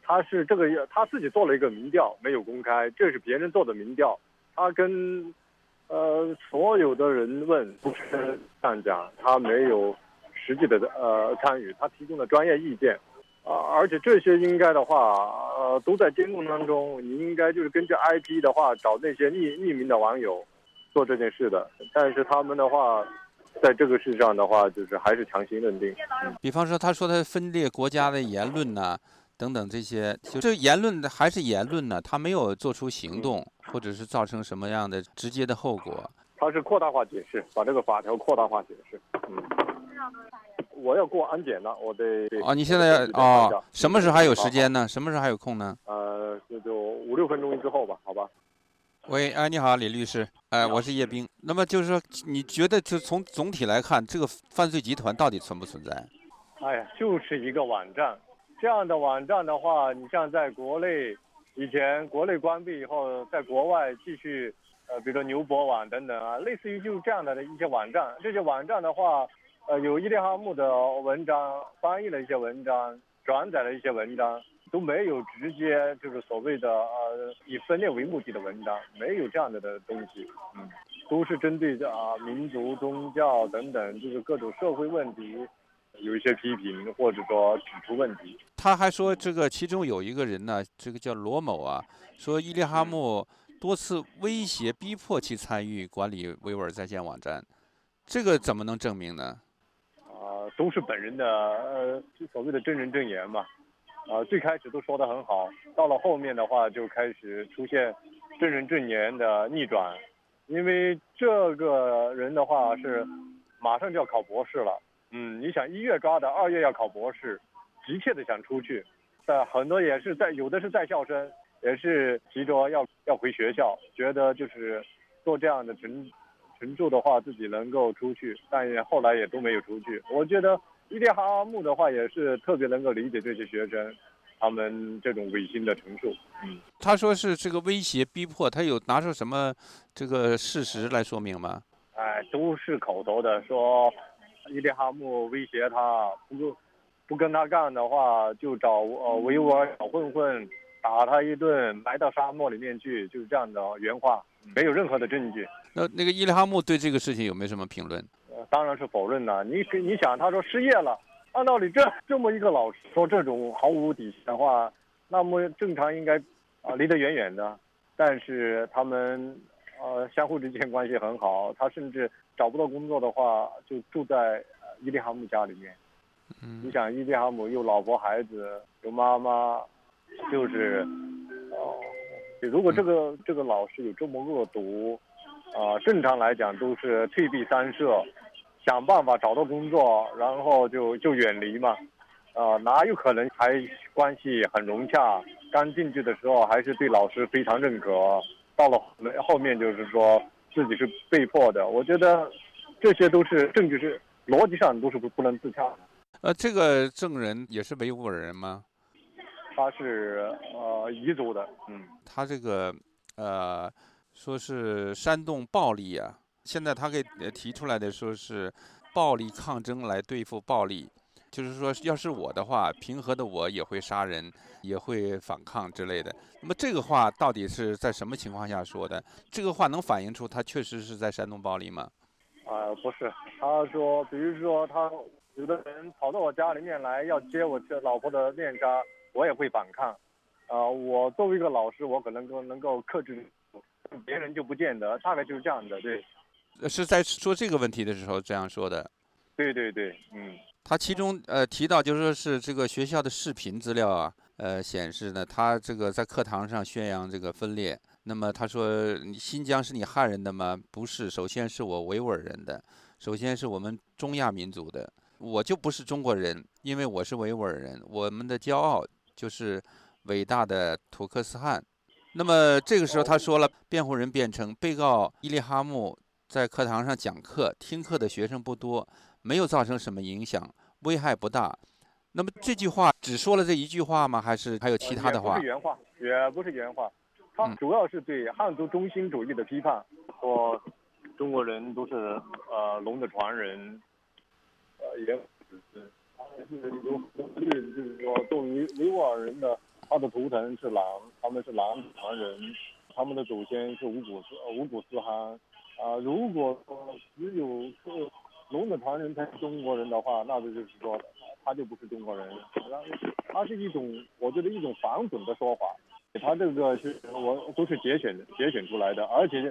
他自己做了一个民调，没有公开，这是别人做的民调。他跟所有的人问，不是这样讲，他没有实际的参与，他提供了专业意见。而且这些应该的话，都在监控当中。你应该就是根据 IP 的话，找那些匿名的网友做这件事的。但是他们的话，在这个事上的话，就是还是强行认定。 比方说，他说他分裂国家的言论呐，等等这些，就这言论还是言论呢，他没有做出行动，或者是造成什么样的直接的后果。 他是扩大化解释，把这个法条扩大化解释。我要过安检了，我得。 你现在什么时候还有时间呢？什么时候还有空呢？ 就5、6分钟之后吧，好吧。 喂，你好，李律师，我是叶冰。那么就是说，你觉得就从总体来看，这个犯罪集团到底存不存在？ 就是一个网站。这样的网站的话，你像在国内，以前国内关闭以后，在国外继续，比如说牛博网等等啊，类似于就是这样的一些网站。这些网站的话，有伊利哈木的文章，翻译了一些文章，转载了一些文章，都没有直接就是所谓的以分裂为目的的文章，没有这样的东西。都是针对民族、宗教等等，就是各种社会问题。有一些批评或者说指出问题。 他还说，这个其中有一个人呢，这个叫罗某啊，说伊利哈木多次威胁逼迫其参与管理维吾尔在线网站，这个怎么能证明呢？ 都是本人的所谓的真人证言嘛。最开始都说得很好，到了后面的话就开始出现真人证言的逆转，因为这个人的话是马上就要考博士了。你想1月抓的，2月要考博士，急切的想出去，很多也是有的是在校生，也是急着要回学校，觉得就是做这样的陈述的话，自己能够出去，但也后来也都没有出去。我觉得伊利哈木的话也是特别能够理解这些学生他们这种违心的陈述。 他说是这个威胁逼迫，他有拿出什么这个事实来说明吗？ 都是口头的，说伊利哈木威胁他，不跟他干的话，就找维吾尔小混混打他一顿，埋到沙漠里面去，就是这样的原话，没有任何的证据。 那个伊利哈木对这个事情有没有什么评论？ 当然是否认了。你想，他说失业了，按道理这么一个老师说这种毫无底线的话，那么正常应该离得远远的。但是他们相互之间关系很好，他甚至找不到工作的话，就住在伊利哈木家里面。你想，伊利哈木有老婆孩子，有妈妈，就是如果这个老师有这么恶毒，正常来讲都是退避三舍，想办法找到工作，然后就远离嘛。哪有可能还关系很融洽？刚进去的时候还是对老师非常认可，到了后面就是说自己是被迫的。我觉得这些都是证据，是逻辑上都是不能自洽的。 这个证人也是维吾尔人吗？ 他是彝族的。 他这个说是煽动暴力啊，现在他给提出来的说是暴力抗争来对付暴力，就是说要是我的话，平和的我也会杀人，也会反抗之类的。那么这个话到底是在什么情况下说的？这个话能反映出他确实是在煽动暴力吗？ 不是，他说，比如说他有的人跑到我家里面来要接我老婆的面纱，我也会反抗。我作为一个老师，我可能能够克制，别人就不见得，大概就是这样的。对， 是在说这个问题的时候这样说的。 对， 他其中提到就是说是这个学校的视频资料啊，显示呢，他这个在课堂上宣扬这个分裂。那么他说，新疆是你汉人的吗？不是，首先是我维吾尔人的，首先是我们中亚民族的。我就不是中国人，因为我是维吾尔人。我们的骄傲就是伟大的土克斯汗。那么这个时候他说了，辩护人辩称，被告伊利哈木在课堂上讲课，听课的学生不多，没有造成什么影响，危害不大。那么这句话只说了这一句话吗？还是还有其他的话？ 也不是原话，也不是原话。他主要是对汉族中心主义的批判，说中国人都是龙的传人，也是有就是说，作为维吾尔人的他的图腾是狼，他们是狼唐人，他们的祖先是五谷斯汗。如果说只有龙的唐人才是中国人的话，那就是说他就不是中国人。他是一种，我觉得一种反讽的说法。他这个是我都是节选出来的，而且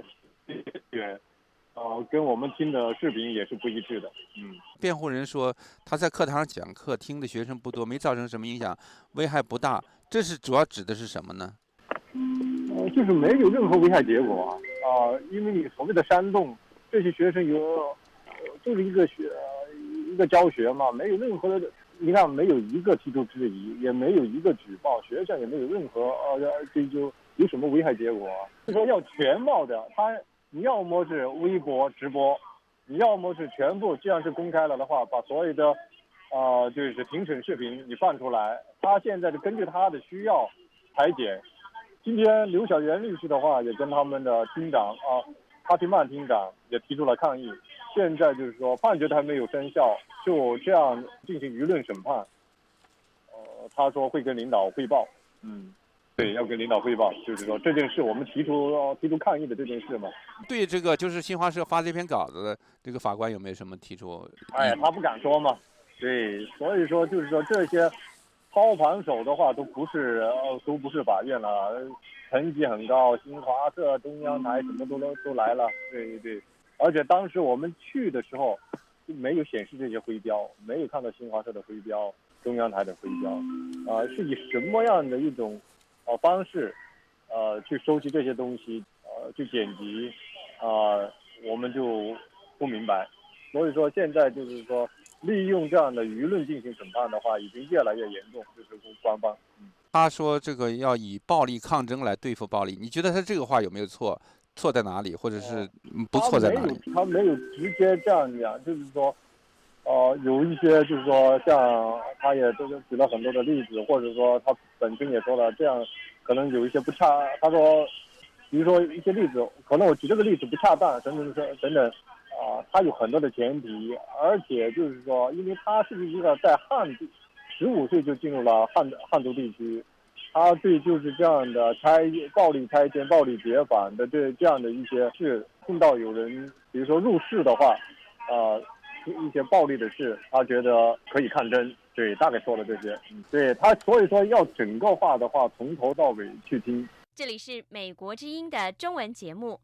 跟我们听的视频也是不一致的。 辩护人说他在课堂上讲课，听的学生不多，没造成什么影响，危害不大。这是主要指的是什么呢？ 就是没有任何危害结果因为你所谓的煽动，这些学生就是一个教学嘛，没有任何的，你看没有一个提出质疑，也没有一个举报，学校也没有任何这就有什么危害结果？就说要全貌的，你要么是微博直播，你要么是全部，既然是公开了的话，把所有的就是庭审视频你放出来，他现在是根据他的需要裁剪。今天刘晓元律师的话也跟他们的厅长哈提曼厅长也提出了抗议，现在就是说判决还没有生效，就这样进行舆论审判。他说会跟领导汇报，对，要跟领导汇报，就是说这件事我们提出抗议的这件事嘛。 对这个就是新华社发这篇稿子的这个法官有没有什么提出？ 他不敢说嘛。对，所以说就是说这些操盘手的话都不是法院了，层级很高，新华社、中央台什么都来了。对，而且当时我们去的时候没有显示这些徽标，没有看到新华社的徽标、中央台的徽标，是以什么样的一种方式去收集这些东西，去剪辑，我们就不明白。所以说现在就是说利用这样的舆论进行审判的话，已经越来越严重，就是官方。 他说这个要以暴力抗争来对付暴力，你觉得他这个话有没有错？错在哪里，或者是不错在哪里？ 他没有直接这样讲，就是说，有一些就是说，像他也都举了很多的例子，或者说他本身也说了，这样可能有一些不恰。他说，比如说一些例子，可能我举这个例子不恰当，等等。他有很多的前提，而且就是说，因为他是一个在汉地15岁就进入了汉族地区，他对就是这样的暴力拆迁、暴力解反的这样的一些事，碰到有人比如说入室的话，一些暴力的事，他觉得可以抗争。对，大概说了这些。对他，所以说要整个化的话，从头到尾去听。 这里是美国之音的中文节目。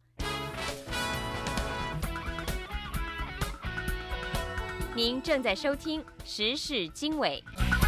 您正在收听时事经纬。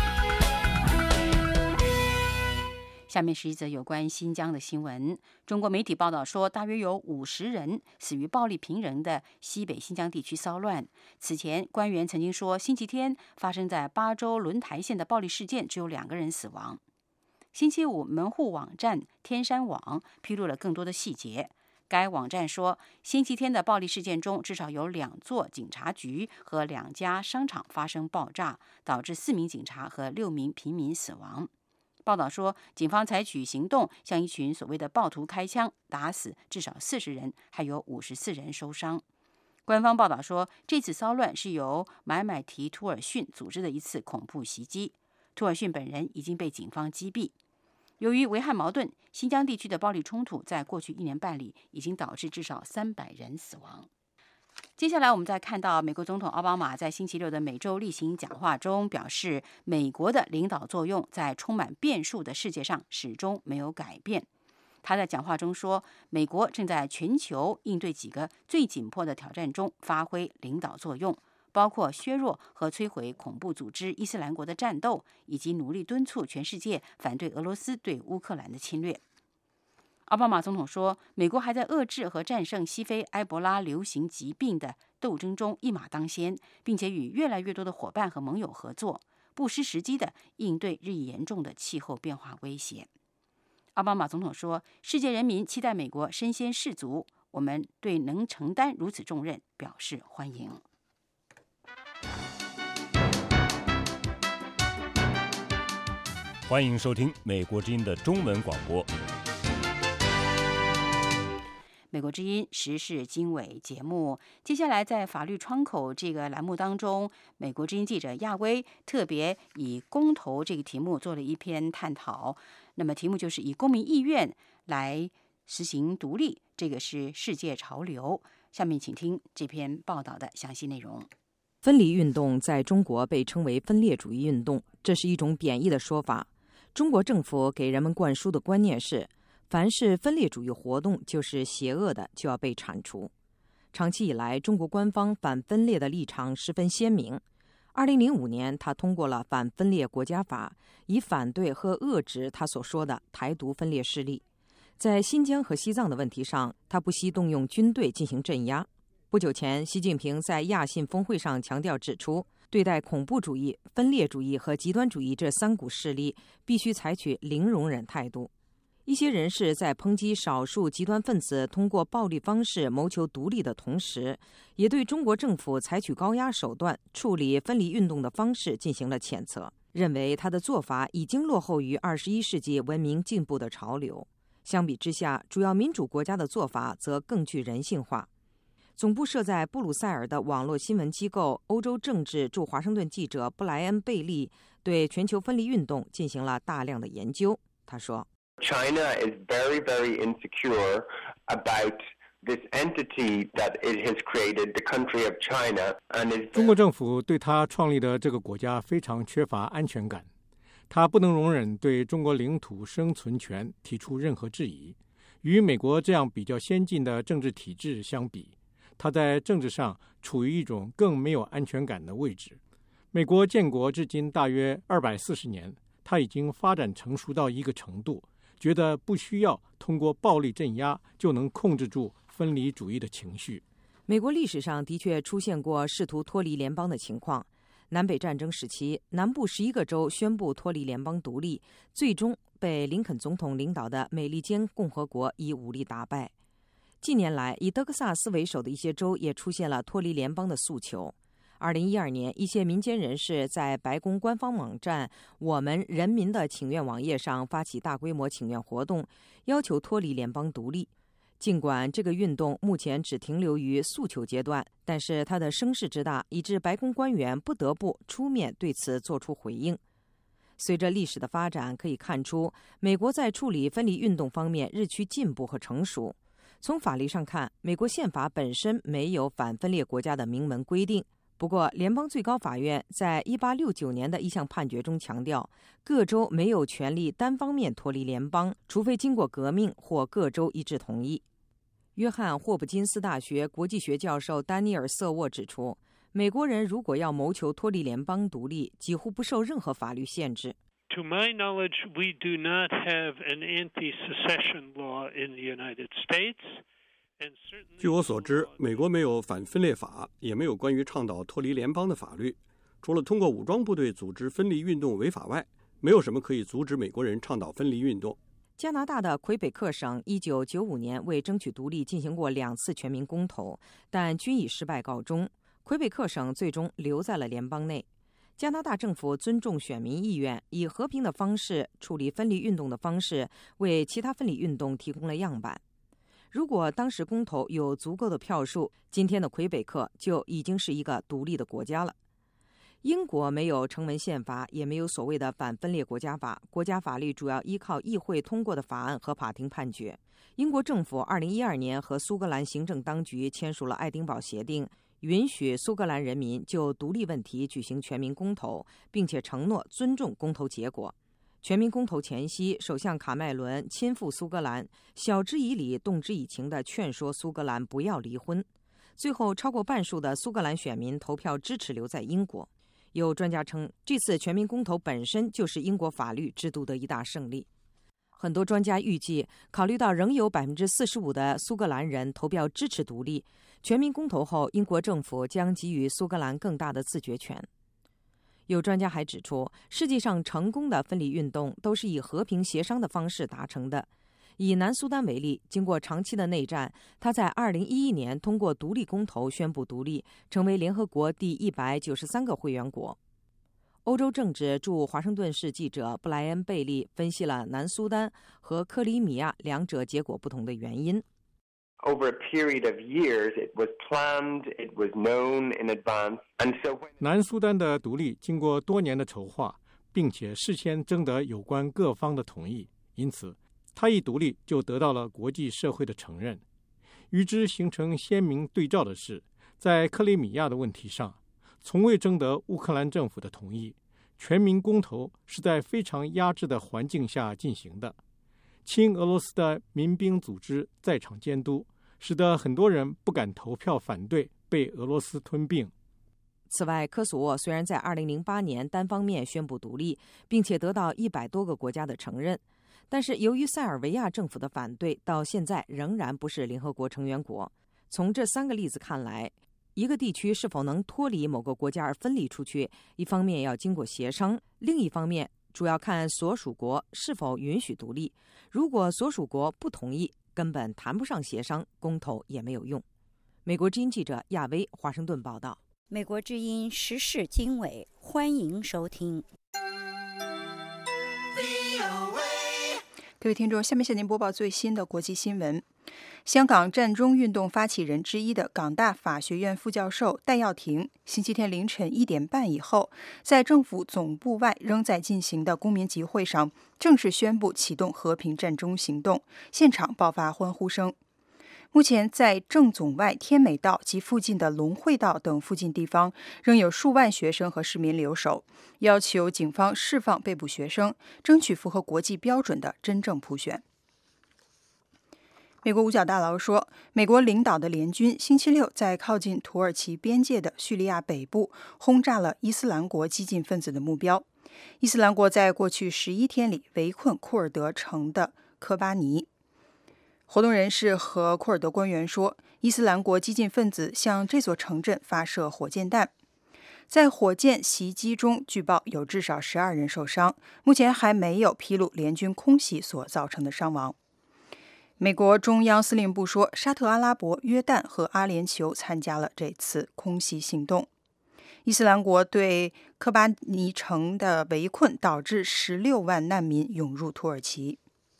下面是一则有关新疆的新闻。中国媒体报道说，大约有50人死于暴力频仍的西北新疆地区骚乱。此前，官员曾经说，星期天发生在巴州轮台县的暴力事件只有2个人死亡。星期五，门户网站天山网披露了更多的细节。该网站说，星期天的暴力事件中，至少有2座警察局和2家商场发生爆炸，导致4名警察和6名平民死亡。报道说，警方采取行动，向一群所谓的暴徒开枪，打死至少40人，还有54人受伤。官方报道说，这次骚乱是由买买提·图尔逊组织的一次恐怖袭击。图尔逊本人已经被警方击毙。由于维汉矛盾，新疆地区的暴力冲突在过去1年半里已经导致至少300人死亡。接下来我们再看到美国总统奥巴马在星期六的每周例行讲话中表示，美国的领导作用在充满变数的世界上始终没有改变。他在讲话中说，美国正在全球应对几个最紧迫的挑战中发挥领导作用，包括削弱和摧毁恐怖组织伊斯兰国的战斗，以及努力敦促全世界反对俄罗斯对乌克兰的侵略。奥巴马总统说，美国还在遏制和战胜西非埃博拉流行疾病的斗争中一马当先，并且与越来越多的伙伴和盟友合作，不失时机地应对日益严重的气候变化威胁。奥巴马总统说，世界人民期待美国身先士卒，我们对能承担如此重任表示欢迎。 欢迎收听美国之音的中文广播。 美国之音时事经纬节目，接下来在法律窗口这个栏目当中，美国之音记者亚威特别以公投这个题目做了一篇探讨。 那么题目就是以公民意愿来实行独立，这个是世界潮流。下面请听这篇报道的详细内容。 分离运动在中国被称为分裂主义运动，这是一种贬义的说法。中国政府给人们灌输的观念是，凡是分裂主义活动就是邪恶的，就要被铲除。长期以来，中国官方反分裂的立场十分鲜明。2005年，他通过了反分裂国家法，以反对和遏制他所说的台独分裂势力。在新疆和西藏的问题上，他不惜动用军队进行镇压。不久前，习近平在亚信峰会上强调指出，对待恐怖主义、分裂主义和极端主义这三股势力，必须采取零容忍态度。一些人士在抨击少数极端分子通过暴力方式谋求独立的同时，也对中国政府采取高压手段处理分离运动的方式进行了谴责，认为他的做法已经落后于21世纪文明进步的潮流。相比之下，主要民主国家的做法则更具人性化。总部设在布鲁塞尔的网络新闻机构欧洲政治驻华盛顿记者布莱恩·贝利对全球分离运动进行了大量的研究。他说 China is very, very insecure about this entity that it has created, the country of China, and is 中国政府对他创立的这个国家非常缺乏安全感，他不能容忍对中国领土生存权提出任何质疑。与美国这样比较先进的政治体制相比，他在政治上处于一种更没有安全感的位置。美国建国至今大约240年，他已经发展成熟到一个程度，觉得不需要通过暴力镇压就能控制住分离主义的情绪。 美国历史上的确出现过试图脱离联邦的情况。南北战争时期，南部11个州宣布脱离联邦独立，最终被林肯总统领导的美利坚共和国以武力打败。近年来，以德克萨斯为首的一些州也出现了脱离联邦的诉求。2012年，一些民间人士在白宫官方网站“我们人民的请愿”网页上发起大规模请愿活动，要求脱离联邦独立。尽管这个运动目前只停留于诉求阶段，但是它的声势之大，以致白宫官员不得不出面对此做出回应。随着历史的发展，可以看出，美国在处理分离运动方面日趋进步和成熟。从法律上看，美国宪法本身没有反分裂国家的明文规定。不过，联邦最高法院在1869年的一项判决中强调，各州没有权利单方面脱离联邦，除非经过革命或各州一致同意。约翰霍普金斯大学国际学教授丹尼尔·瑟沃指出，美国人如果要谋求脱离联邦独立，几乎不受任何法律限制。 To my knowledge, we do not have an anti-secession law in the United States. 据我所知，美国没有反分裂法，也没有关于倡导脱离联邦的法律。除了通过武装部队组织分离运动违法外，没有什么可以阻止美国人倡导分离运动。 加拿大的魁北克省1995年为争取独立进行过2次全民公投，但均以失败告终。魁北克省最终留在了联邦内。加拿大政府尊重选民意愿，以和平的方式处理分离运动的方式，为其他分离运动提供了样板。如果当时公投有足够的票数，今天的魁北克就已经是一个独立的国家了。英国没有成文宪法，也没有所谓的反分裂国家法，国家法律主要依靠议会通过的法案和法庭判决。英国政府2012年和苏格兰行政当局签署了爱丁堡协定，允许苏格兰人民就独立问题举行全民公投，并且承诺尊重公投结果。全民公投前夕，首相卡麦伦亲赴苏格兰，晓之以理，动之以情地劝说苏格兰不要离婚。最后，超过半数的苏格兰选民投票支持留在英国。有专家称，这次全民公投本身就是英国法律制度的一大胜利。很多专家预计，考虑到仍有45%的苏格兰人投票支持独立，全民公投后，英国政府将给予苏格兰更大的自决权。有专家还指出，世界上成功的分离运动都是以和平协商的方式达成的。以南苏丹为例，经过长期的内战，他在2011年通过独立公投宣布独立，成为联合国第193个会员国。欧洲政治驻华盛顿市记者布莱恩·贝利分析了南苏丹和克里米亚两者结果不同的原因。 Over a period of years, it was planned, it was known in advance, and so 南苏丹的独立经过多年的筹划，并且事先征得有关各方的同意， 因此他一独立就得到了国际社会的承认。与之形成鲜明对照的是，在克里米亚的问题上，从未征得乌克兰政府的同意，全民公投是在非常压制的环境下进行的。亲俄罗斯的民兵组织在场监督，使得很多人不敢投票反对被俄罗斯吞并。 此外，科索沃虽然在2008年单方面宣布独立，并且得到100多个国家的承认，但是由于塞尔维亚政府的反对，到现在仍然不是联合国成员国。从这3个例子看来，一个地区是否能脱离某个国家而分离出去，一方面要经过协商，另一方面主要看所属国是否允许独立。如果所属国不同意，根本谈不上协商，公投也没有用。美国之音记者亚薇华盛顿报道。 美国之音时事经纬，欢迎收听。各位听众，下面向您播报最新的国际新闻。香港战中运动发起人之一的港大法学院副教授戴耀廷，星期天凌晨1点半以后，在政府总部外仍在进行的公民集会上，正式宣布启动和平战中行动，现场爆发欢呼声。目前在政总外天美道及附近的龙汇道等附近地方，仍有数万学生和市民留守，要求警方释放被捕学生，争取符合国际标准的真正普选。美国五角大楼说，美国领导的联军星期六在靠近土耳其边界的叙利亚北部轰炸了伊斯兰国激进分子的目标。伊斯兰国在过去11天里围困库尔德城的科巴尼。活动人士和库尔德官员说，伊斯兰国激进分子向这座城镇发射火箭弹。在火箭袭击中，据报有至少12人受伤，目前还没有披露联军空袭所造成的伤亡。美国中央司令部说，沙特阿拉伯、约旦和阿联酋参加了这次空袭行动。伊斯兰国对科巴尼城的围困导致16万难民涌入土耳其。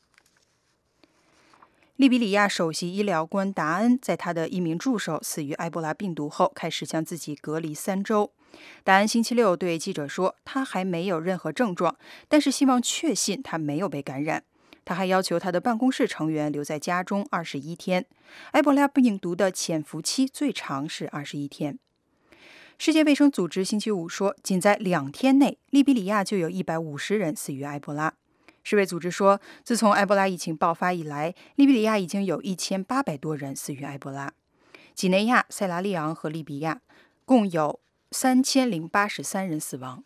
利比里亚首席医疗官达恩在他的一名助手死于埃博拉病毒后，开始将自己隔离3周。达恩星期六对记者说，他还没有任何症状，但是希望确信他没有被感染。他还要求他的办公室成员留在家中21天。埃博拉病毒的潜伏期最长是21天。世界卫生组织星期五说，仅在2天内，利比里亚就有150人死于埃博拉。世卫组织说，自从埃博拉疫情爆发以来，利比里亚已经有1800多人死于埃博拉。几内亚、塞拉利昂和利比亚共有3083人死亡。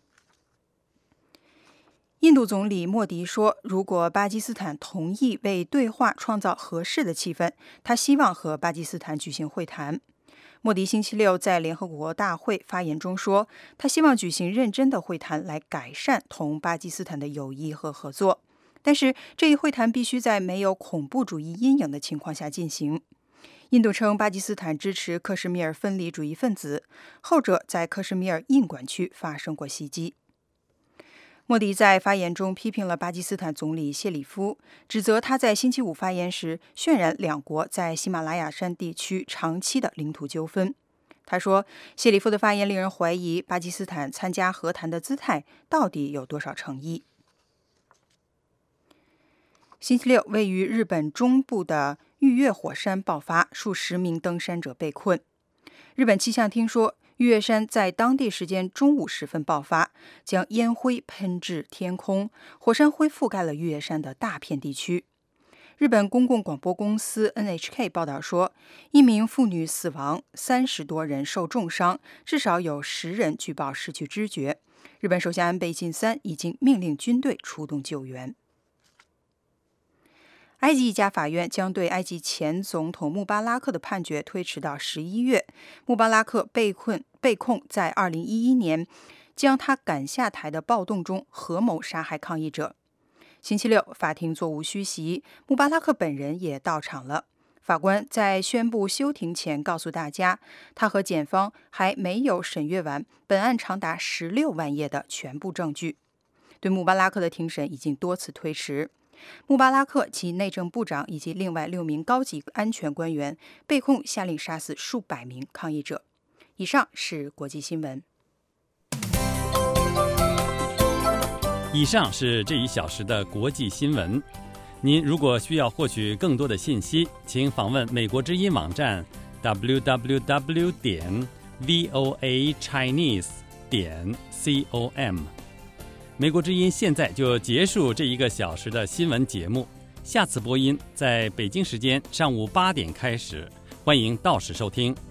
印度总理莫迪说，如果巴基斯坦同意为对话创造合适的气氛，他希望和巴基斯坦举行会谈。莫迪星期六在联合国大会发言中说，他希望举行认真的会谈来改善同巴基斯坦的友谊和合作，但是这一会谈必须在没有恐怖主义阴影的情况下进行。印度称巴基斯坦支持克什米尔分离主义分子，后者在克什米尔印管区发生过袭击。莫迪在发言中批评了巴基斯坦总理谢里夫，指责他在星期五发言时渲染两国在喜马拉雅山地区长期的领土纠纷。他说，谢里夫的发言令人怀疑巴基斯坦参加和谈的姿态到底有多少诚意。星期六，位于日本中部的玉月火山爆发，数十名登山者被困。日本气象厅说，玉月山在当地时间中午时分爆发，将烟灰喷至天空，火山灰覆盖了玉月山的大片地区。日本公共广播公司 NHK 报道说，1名妇女死亡，30多人受重伤，至少有10人据报失去知觉。日本首相安倍晋三已经命令军队出动救援。埃及一家法院将对埃及前总统穆巴拉克的判决推迟到11月。穆巴拉克被控在2011年将他赶下台的暴动中合谋杀害抗议者。星期六，法庭座无虚席，穆巴拉克本人也到场了。法官在宣布休庭前告诉大家，他和检方还没有审阅完本案长达16万页的全部证据。对穆巴拉克的庭审已经多次推迟。穆巴拉克、其内政部长以及另外6名高级安全官员被控下令杀死数百名抗议者。以上是国际新闻。 以上是这1小时的国际新闻。您如果需要获取更多的信息，请访问美国之音网站 www.voachinese.com。美国之音现在就结束这1个小时的新闻节目，下次播音在北京时间上午8点开始，欢迎到时收听。